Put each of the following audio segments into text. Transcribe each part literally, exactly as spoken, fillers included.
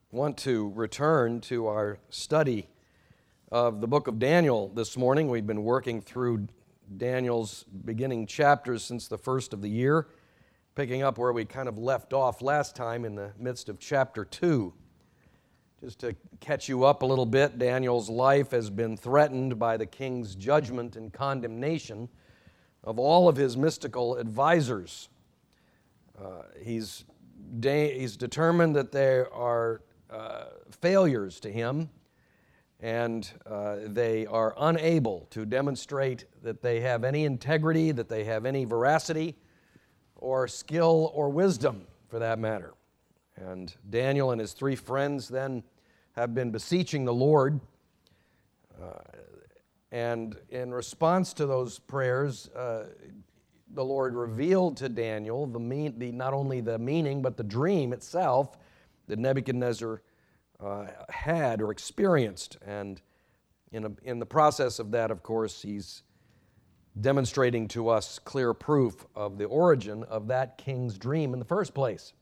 want to return to our study of the book of Daniel this morning. We've been working through Daniel's beginning chapters since the first of the year, picking up where we kind of left off last time in the midst of chapter two. Just to catch you up a little bit, Daniel's life has been threatened by the king's judgment and condemnation of all of his mystical advisors. Uh, he's, de- he's determined that they are uh, failures to him, and uh, they are unable to demonstrate that they have any integrity, that they have any veracity, or skill, or wisdom, for that matter. And Daniel and his three friends then have been beseeching the Lord, uh, and in response to those prayers, uh, the Lord revealed to Daniel the, mean, the not only the meaning, but the dream itself that Nebuchadnezzar uh, had or experienced. And in, a, in the process of that, of course, he's demonstrating to us clear proof of the origin of that king's dream in the first place.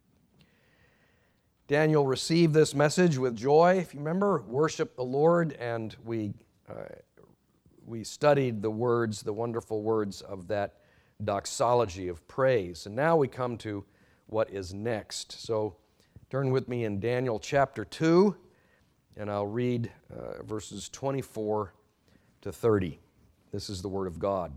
Daniel received this message with joy, if you remember, worshiped the Lord, and we, uh, we studied the words, the wonderful words of that doxology of praise. And now we come to what is next. So turn with me in Daniel chapter two, and I'll read uh, verses twenty-four to thirty. This is the word of God.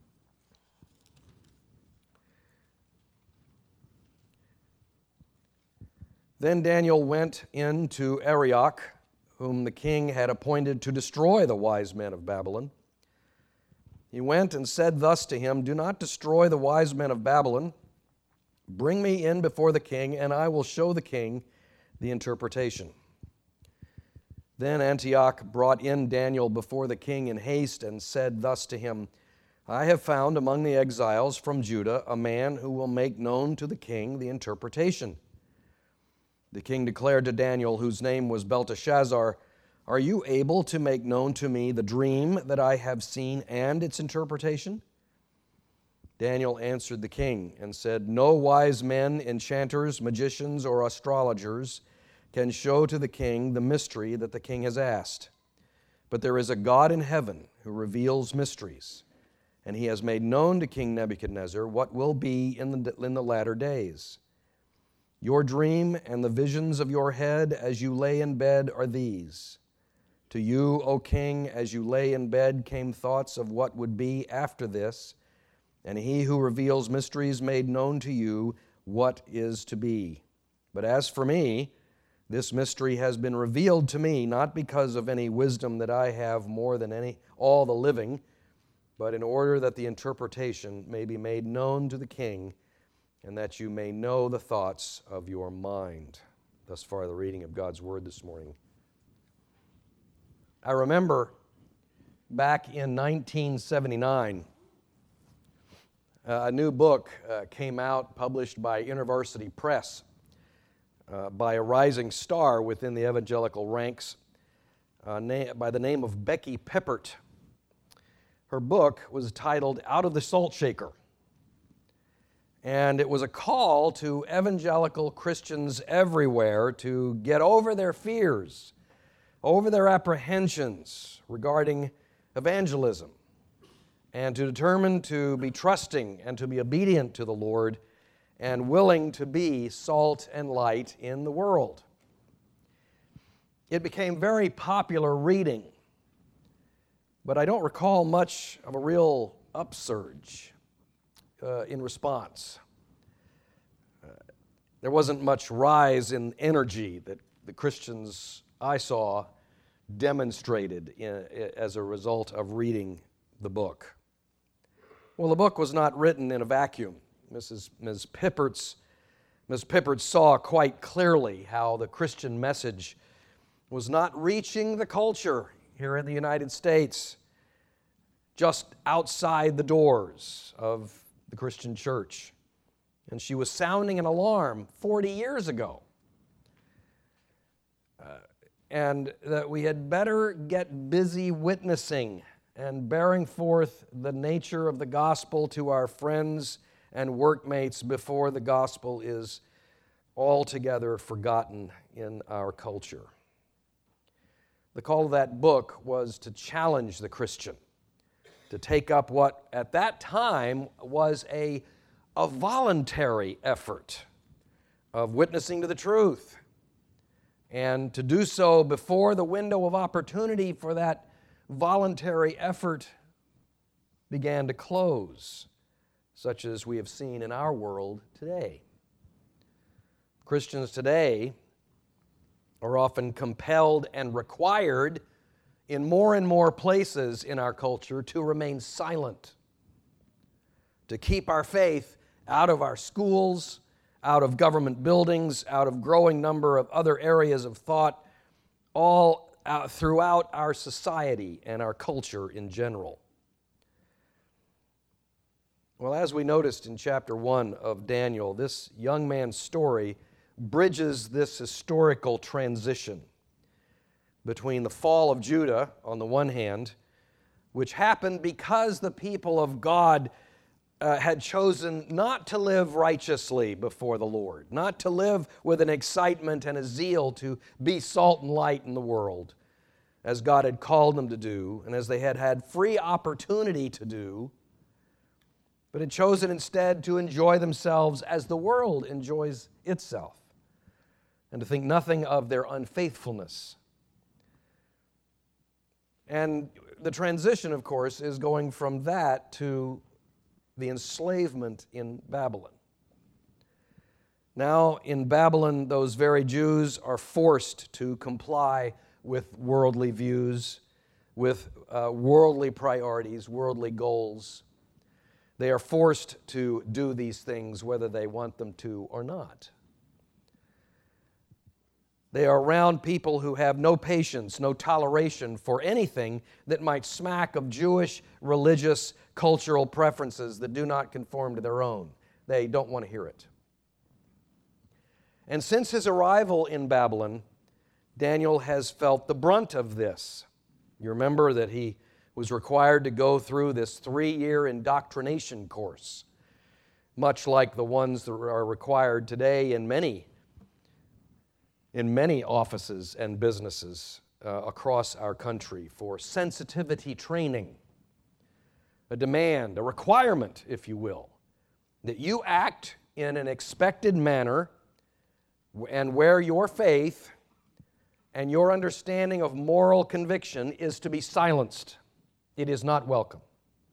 Then Daniel went in to Arioch, whom the king had appointed to destroy the wise men of Babylon. He went and said thus to him, "Do not destroy the wise men of Babylon. Bring me in before the king, and I will show the king the interpretation." Then Antioch brought in Daniel before the king in haste and said thus to him, "I have found among the exiles from Judah a man who will make known to the king the interpretation." The king declared to Daniel, whose name was Belteshazzar, "Are you able to make known to me the dream that I have seen and its interpretation?" Daniel answered the king and said, "No wise men, enchanters, magicians, or astrologers can show to the king the mystery that the king has asked. But there is a God in heaven who reveals mysteries, and he has made known to King Nebuchadnezzar what will be in the, in the latter days. Your dream and the visions of your head as you lay in bed are these. To you, O king, as you lay in bed came thoughts of what would be after this, and he who reveals mysteries made known to you what is to be. But as for me, this mystery has been revealed to me, not because of any wisdom that I have more than any all the living, but in order that the interpretation may be made known to the king, and that you may know the thoughts of your mind." Thus far, the reading of God's word this morning. I remember back in nineteen seventy-nine, uh, a new book uh, came out, published by University Press, uh, by a rising star within the evangelical ranks uh, na- by the name of Becky Pippert. Her book was titled "Out of the Salt Shaker," and it was a call to evangelical Christians everywhere to get over their fears, over their apprehensions regarding evangelism, and to determine to be trusting and to be obedient to the Lord and willing to be salt and light in the world. It became very popular reading, but I don't recall much of a real upsurge uh, in response. Uh, there wasn't much rise in energy that the Christians I saw demonstrated in, as a result of reading the book. Well, the book was not written in a vacuum. Missus Miz Pippert's, Miz Pippert saw quite clearly how the Christian message was not reaching the culture here in the United States, just outside the doors of the Christian church. And she was sounding an alarm forty years ago. Uh, and that we had better get busy witnessing and bearing forth the nature of the gospel to our friends and workmates before the gospel is altogether forgotten in our culture. The call of that book was to challenge the Christian, to take up what at that time was a, a voluntary effort of witnessing to the truth, and to do so before the window of opportunity for that voluntary effort began to close, such as we have seen in our world today. Christians today are often compelled and required in more and more places in our culture to remain silent, to keep our faith out of our schools, out of government buildings, out of growing number of other areas of thought, all out throughout our society and our culture in general. Well, as we noticed in chapter one of Daniel, this young man's story bridges this historical transition between the fall of Judah on the one hand, which happened because the people of God uh, had chosen not to live righteously before the Lord, not to live with an excitement and a zeal to be salt and light in the world, as God had called them to do, and as they had had free opportunity to do, but had chosen instead to enjoy themselves as the world enjoys itself, and to think nothing of their unfaithfulness. And the transition, of course, is going from that to the enslavement in Babylon. Now, in Babylon, those very Jews are forced to comply with worldly views, with uh, worldly priorities, worldly goals. They are forced to do these things whether they want them to or not. They are around people who have no patience, no toleration for anything that might smack of Jewish, religious, cultural preferences that do not conform to their own. They don't want to hear it. And since his arrival in Babylon, Daniel has felt the brunt of this. You remember that he was required to go through this three-year indoctrination course, much like the ones that are required today in many in many offices and businesses uh, across our country for sensitivity training, a demand, a requirement, if you will, that you act in an expected manner and where your faith and your understanding of moral conviction is to be silenced. It is not welcome.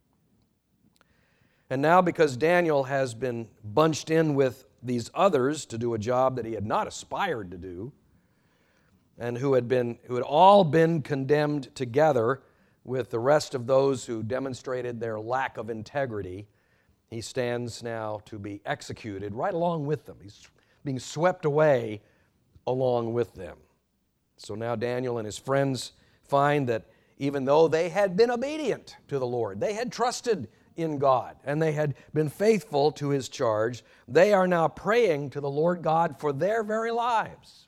And now, because Daniel has been bunched in with these others to do a job that he had not aspired to do, and who had been who had all been condemned together with the rest of those who demonstrated their lack of integrity, he stands now to be executed right along with them. He's being swept away along with them. So now Daniel and his friends find that even though they had been obedient to the Lord, they had trusted in God, and they had been faithful to his charge, they are now praying to the Lord God for their very lives.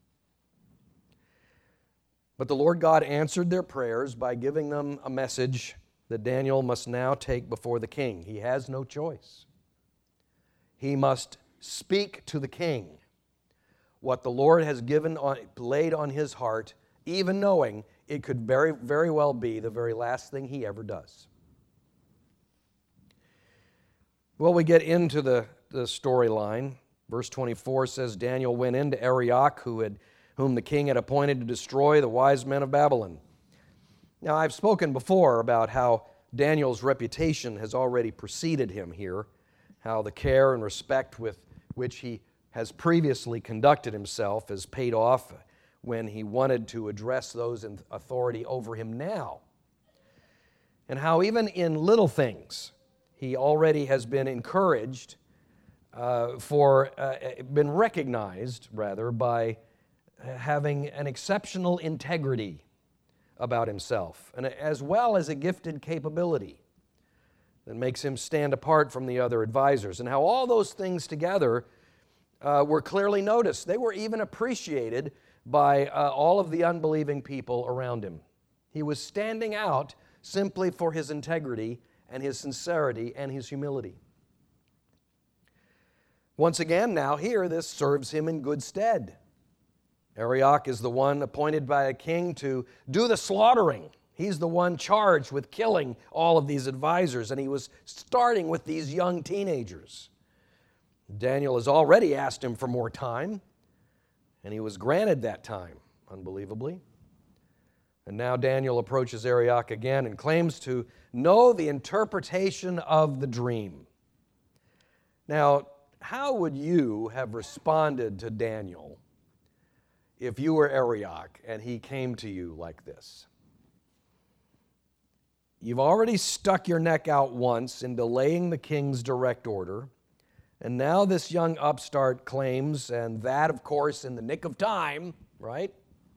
But the Lord God answered their prayers by giving them a message that Daniel must now take before the king. He has no choice. He must speak to the king what the Lord has given on, laid on his heart, even knowing it could very, very well be the very last thing he ever does. Well, we get into the, the storyline. Verse twenty-four says, Daniel went into Arioch, who had, whom the king had appointed to destroy the wise men of Babylon. Now, I've spoken before about how Daniel's reputation has already preceded him here, how the care and respect with which he has previously conducted himself has paid off when he wanted to address those in authority over him now, and how even in little things, he already has been encouraged, uh, for, uh, been recognized, rather, by having an exceptional integrity about himself, and as well as a gifted capability that makes him stand apart from the other advisors, and how all those things together uh, were clearly noticed. They were even appreciated by uh, all of the unbelieving people around him. He was standing out simply for his integrity and his sincerity and his humility. Once again, now here, this serves him in good stead. Arioch is the one appointed by a king to do the slaughtering. He's the one charged with killing all of these advisors, and he was starting with these young teenagers. Daniel has already asked him for more time, and he was granted that time, unbelievably. And now Daniel approaches Arioch again and claims to know the interpretation of the dream. Now, how would you have responded to Daniel if you were Arioch and he came to you like this? You've already stuck your neck out once in delaying the king's direct order, and now this young upstart claims, and that, of course, in the nick of time, right,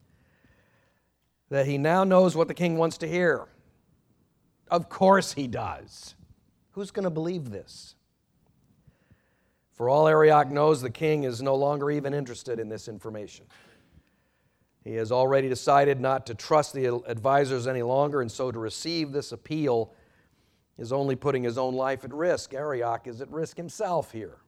that he now knows what the king wants to hear. Of course he does. Who's going to believe this? For all Arioch knows, the king is no longer even interested in this information. He has already decided not to trust the advisors any longer, and so to receive this appeal is only putting his own life at risk. Arioch is at risk himself here.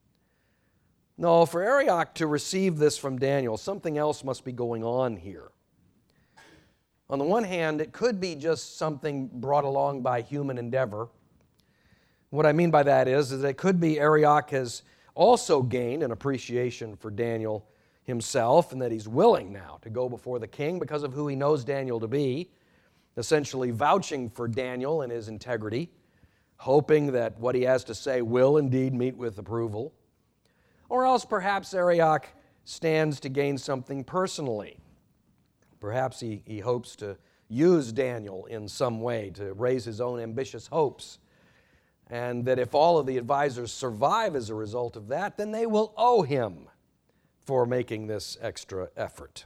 No, for Arioch to receive this from Daniel, something else must be going on here. On the one hand, it could be just something brought along by human endeavor. What I mean by that is, is that it could be Arioch has also gained an appreciation for Daniel himself, and that he's willing now to go before the king because of who he knows Daniel to be, essentially vouching for Daniel and his integrity, hoping that what he has to say will indeed meet with approval. Or else perhaps Arioch stands to gain something personally. Perhaps he, he hopes to use Daniel in some way to raise his own ambitious hopes, and that if all of the advisors survive as a result of that, then they will owe him for making this extra effort.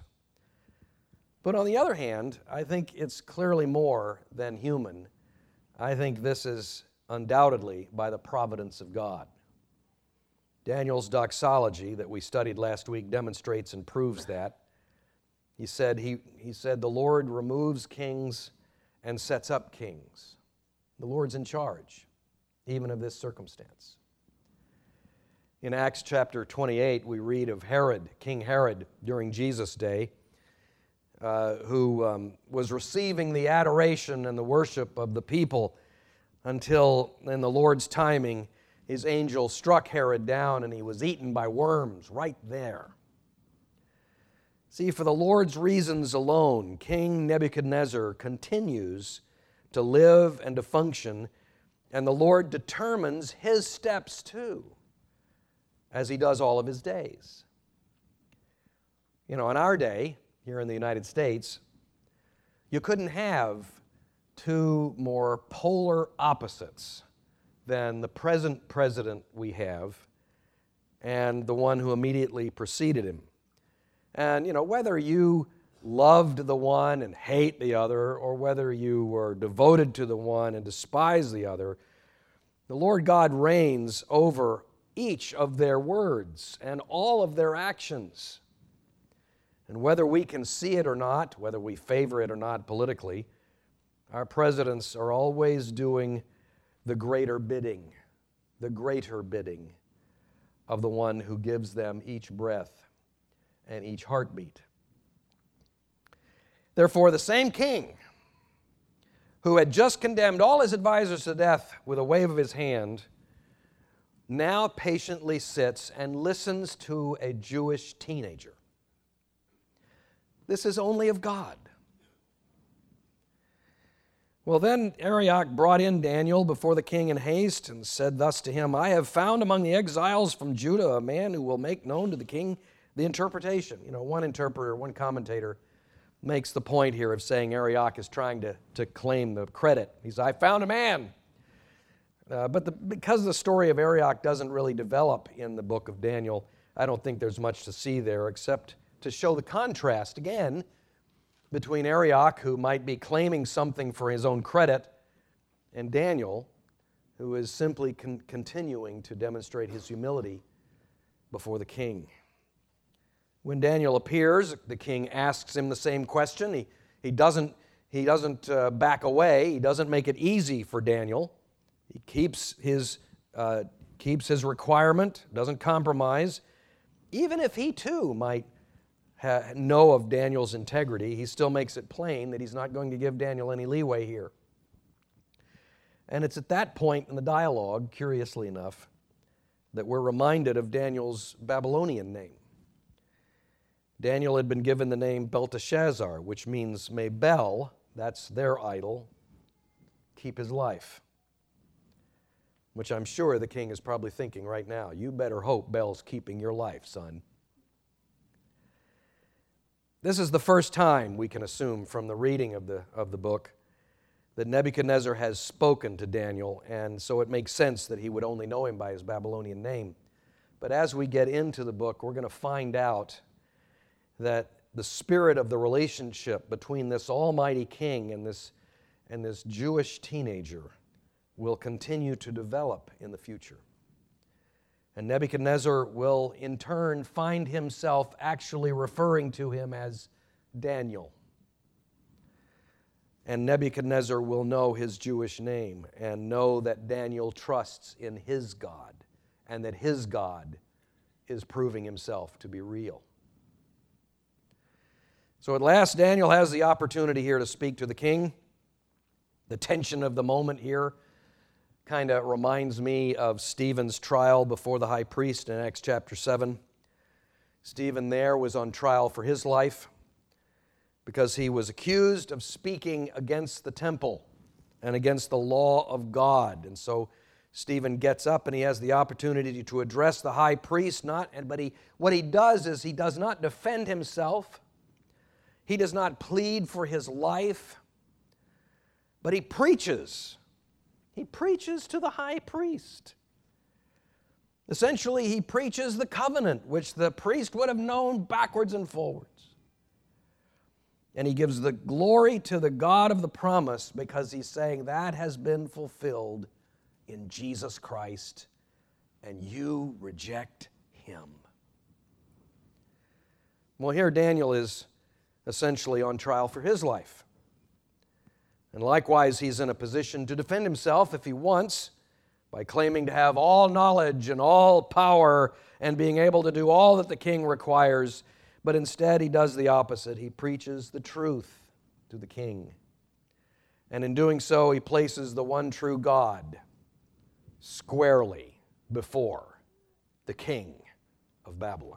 But on the other hand, I think it's clearly more than human. I think this is undoubtedly by the providence of God. Daniel's doxology that we studied last week demonstrates and proves that. He said, he, he said, the Lord removes kings and sets up kings. The Lord's in charge, even of this circumstance. In Acts chapter twenty-eight, we read of Herod, King Herod, during Jesus' day, uh, who um, was receiving the adoration and the worship of the people until, in the Lord's timing, his angel struck Herod down and he was eaten by worms right there. See, for the Lord's reasons alone, King Nebuchadnezzar continues to live and to function, and the Lord determines his steps too, as he does all of his days. You know, in our day, here in the United States, you couldn't have two more polar opposites than the present president we have and the one who immediately preceded him. And, you know, whether you loved the one and hate the other, or whether you were devoted to the one and despise the other, the Lord God reigns over each of their words and all of their actions. And whether we can see it or not, whether we favor it or not politically, our presidents are always doing the greater bidding, the greater bidding of the one who gives them each breath and each heartbeat. Therefore, the same king who had just condemned all his advisors to death with a wave of his hand now patiently sits and listens to a Jewish teenager. This is only of God. Well, then Arioch brought in Daniel before the king in haste and said thus to him, I have found among the exiles from Judah a man who will make known to the king the interpretation. You know, one interpreter, one commentator makes the point here of saying Arioch is trying to, to claim the credit. He says, I found a man. Uh, but the, because the story of Arioch doesn't really develop in the book of Daniel, I don't think there's much to see there except to show the contrast, again, between Arioch, who might be claiming something for his own credit, and Daniel, who is simply con- continuing to demonstrate his humility before the king. When Daniel appears, the king asks him the same question. He, he doesn't, he doesn't uh, back away. He doesn't make it easy for Daniel. He keeps his uh, keeps his requirement, doesn't compromise. Even if he too might ha- know of Daniel's integrity, he still makes it plain that he's not going to give Daniel any leeway here. And it's at that point in the dialogue, curiously enough, that we're reminded of Daniel's Babylonian name. Daniel had been given the name Belteshazzar, which means may Bel, that's their idol, keep his life. Which I'm sure the king is probably thinking right now, you better hope Bel's keeping your life, son. This is the first time we can assume from the reading of the, of the book that Nebuchadnezzar has spoken to Daniel, and so it makes sense that he would only know him by his Babylonian name. But as we get into the book, we're going to find out that the spirit of the relationship between this almighty king and this, and this Jewish teenager will continue to develop in the future. And Nebuchadnezzar will in turn find himself actually referring to him as Daniel. And Nebuchadnezzar will know his Jewish name and know that Daniel trusts in his God and that his God is proving himself to be real. So at last, Daniel has the opportunity here to speak to the king. The tension of the moment here kind of reminds me of Stephen's trial before the high priest in Acts chapter seven. Stephen there was on trial for his life because he was accused of speaking against the temple and against the law of God. And so Stephen gets up and he has the opportunity to address the high priest, not, but he, what he does is he does not defend himself. He does not plead for his life, but he preaches. He preaches to the high priest. Essentially, he preaches the covenant, which the priest would have known backwards and forwards. And he gives the glory to the God of the promise because he's saying that has been fulfilled in Jesus Christ, and you reject him. Well, here Daniel is essentially on trial for his life. And likewise, he's in a position to defend himself if he wants by claiming to have all knowledge and all power and being able to do all that the king requires. But instead, he does the opposite. He preaches the truth to the king. And in doing so, he places the one true God squarely before the king of Babylon.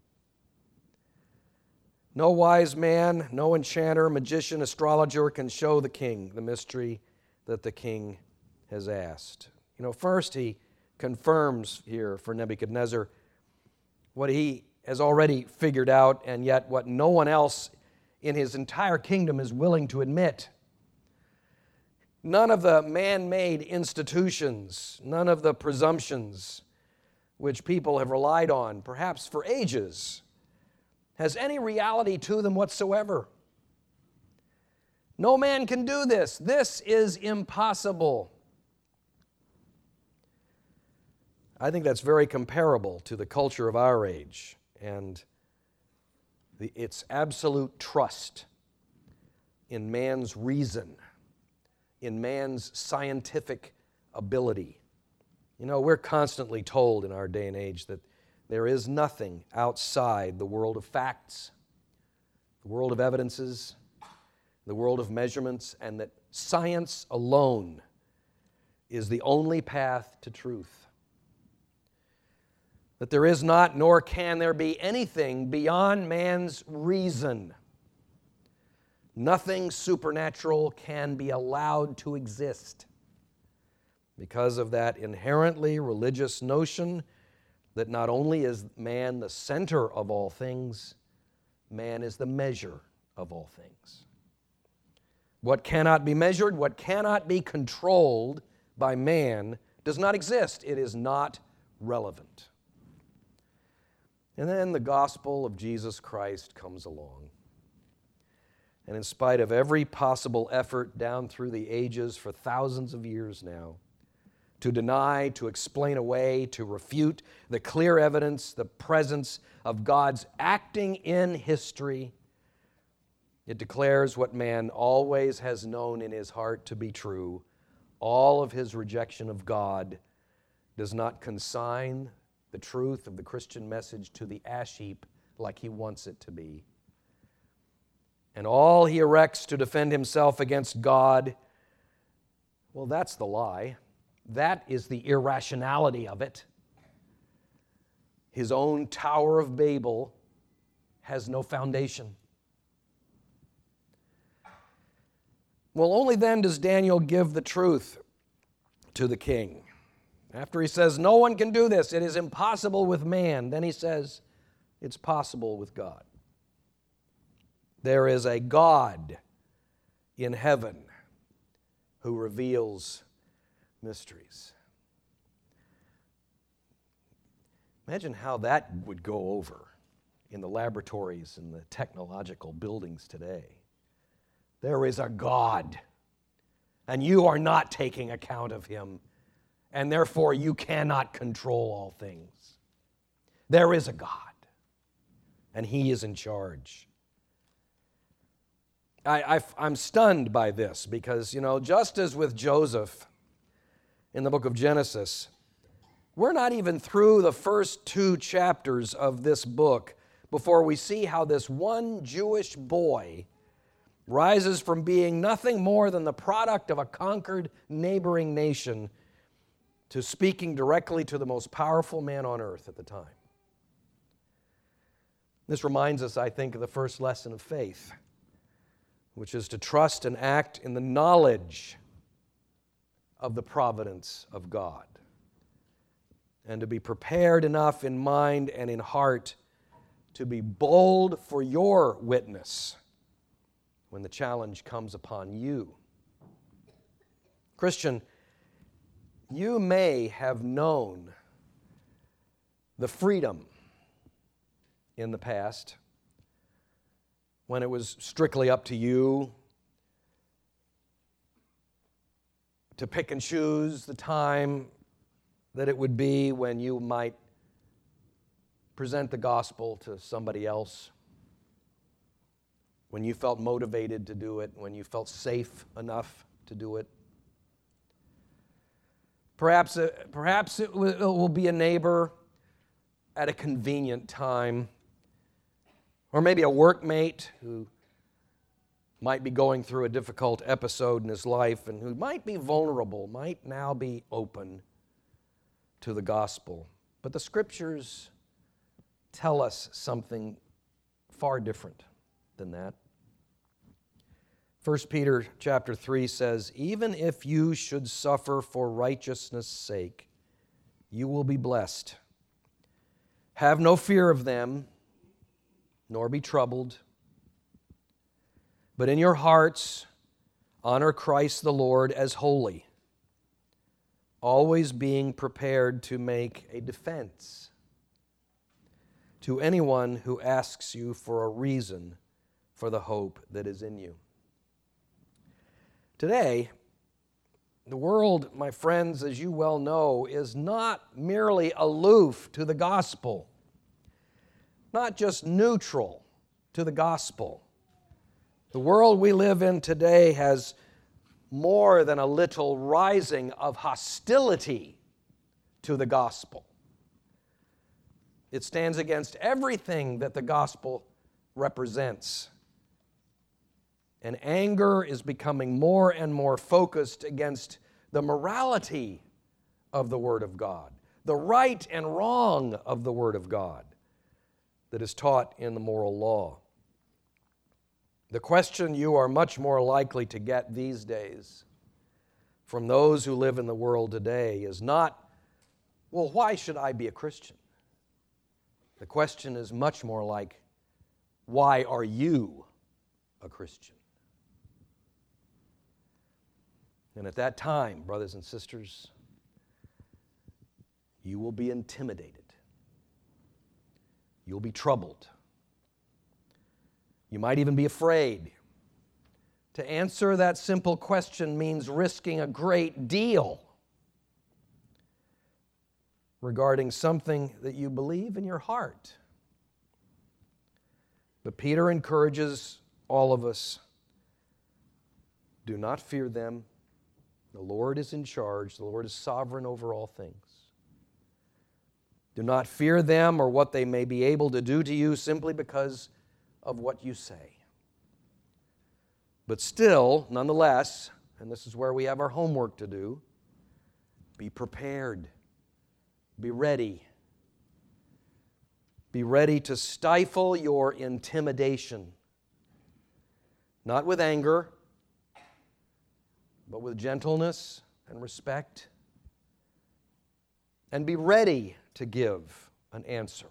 No wise man, no enchanter, magician, astrologer can show the king the mystery that the king has asked. You know, first he confirms here for Nebuchadnezzar what he has already figured out, and yet what no one else in his entire kingdom is willing to admit. None of the man-made institutions, none of the presumptions which people have relied on, perhaps for ages, has any reality to them whatsoever. No man can do this. This is impossible. I think that's very comparable to the culture of our age and the, its absolute trust in man's reason, in man's scientific ability. You know, we're constantly told in our day and age that there is nothing outside the world of facts, the world of evidences, the world of measurements, and that science alone is the only path to truth. That there is not, nor can there be anything beyond man's reason. Nothing supernatural can be allowed to exist because of that inherently religious notion that not only is man the center of all things, man is the measure of all things. What cannot be measured, what cannot be controlled by man does not exist. It is not relevant. And then the gospel of Jesus Christ comes along. And in spite of every possible effort down through the ages for thousands of years now, to deny, to explain away, to refute the clear evidence, the presence of God's acting in history, it declares what man always has known in his heart to be true. All of his rejection of God does not consign the truth of the Christian message to the ash heap like he wants it to be. And all he erects to defend himself against God, well, that's the lie. That is the irrationality of it. His own Tower of Babel has no foundation. Well, only then does Daniel give the truth to the king. After he says, no one can do this, it is impossible with man, then he says, it's possible with God. There is a God in heaven who reveals mysteries. Imagine how that would go over in the laboratories and the technological buildings today. There is a God, and you are not taking account of him, and therefore you cannot control all things. There is a God, and he is in charge. I, I, I'm stunned by this because, you know, just as with Joseph in the book of Genesis, we're not even through the first two chapters of this book before we see how this one Jewish boy rises from being nothing more than the product of a conquered neighboring nation to speaking directly to the most powerful man on earth at the time. This reminds us, I think, of the first lesson of faith, which is to trust and act in the knowledge of the providence of God, and to be prepared enough in mind and in heart to be bold for your witness when the challenge comes upon you. Christian, you may have known the freedom in the past when it was strictly up to you to pick and choose the time that it would be when you might present the gospel to somebody else, when you felt motivated to do it, when you felt safe enough to do it. Perhaps, uh, perhaps it, w- it will be a neighbor at a convenient time, or maybe a workmate who might be going through a difficult episode in his life and who might be vulnerable, might now be open to the gospel. But the Scriptures tell us something far different than that. First Peter chapter three says, even if you should suffer for righteousness' sake, you will be blessed. Have no fear of them, nor be troubled, but in your hearts honor Christ the Lord as holy, always being prepared to make a defense to anyone who asks you for a reason for the hope that is in you. Today, the world, my friends, as you well know, is not merely aloof to the gospel, not just neutral to the gospel. The world we live in today has more than a little rising of hostility to the gospel. It stands against everything that the gospel represents. And anger is becoming more and more focused against the morality of the Word of God, the right and wrong of the Word of God that is taught in the moral law. The question you are much more likely to get these days from those who live in the world today is not, well, why should I be a Christian? The question is much more like, why are you a Christian? And at that time, brothers and sisters, you will be intimidated. You'll be troubled. You might even be afraid. To answer that simple question means risking a great deal regarding something that you believe in your heart. But Peter encourages all of us, do not fear them. The Lord is in charge. The Lord is sovereign over all things. Do not fear them or what they may be able to do to you simply because of what you say. But still, nonetheless, and this is where we have our homework to do, be prepared. Be ready. Be ready to stifle your intimidation. Not with anger, but with gentleness and respect. And be ready to give an answer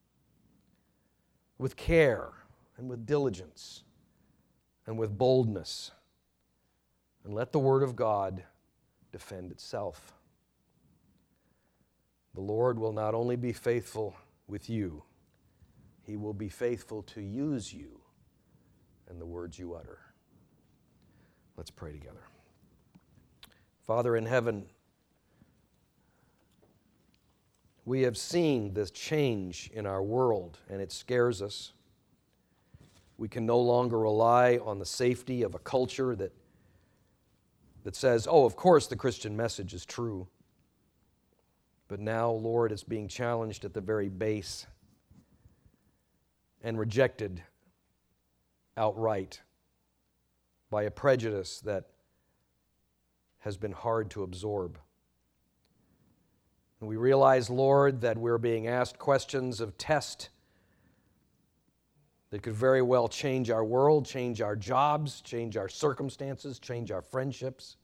with care and with diligence and with boldness. And let the Word of God defend itself. The Lord will not only be faithful with you, He will be faithful to use you and the words you utter. Let's pray together. Father in heaven, we have seen this change in our world, and it scares us. We can no longer rely on the safety of a culture that, that says, oh, of course the Christian message is true. But now, Lord, it's being challenged at the very base and rejected outright by a prejudice that has been hard to absorb. And we realize, Lord, that we're being asked questions of test that could very well change our world, change our jobs, change our circumstances, change our friendships.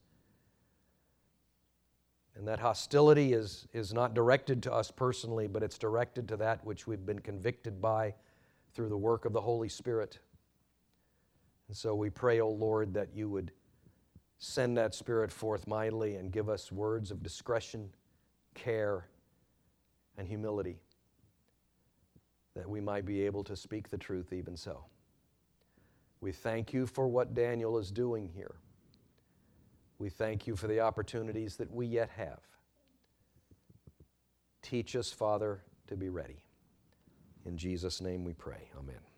And that hostility is, is not directed to us personally, but it's directed to that which we've been convicted by through the work of the Holy Spirit. And so we pray, O Lord, that you would send that Spirit forth mightily and give us words of discretion, care, and humility, that we might be able to speak the truth even so. We thank you for what Daniel is doing here. We thank you for the opportunities that we yet have. Teach us, Father, to be ready. In Jesus' name we pray. Amen.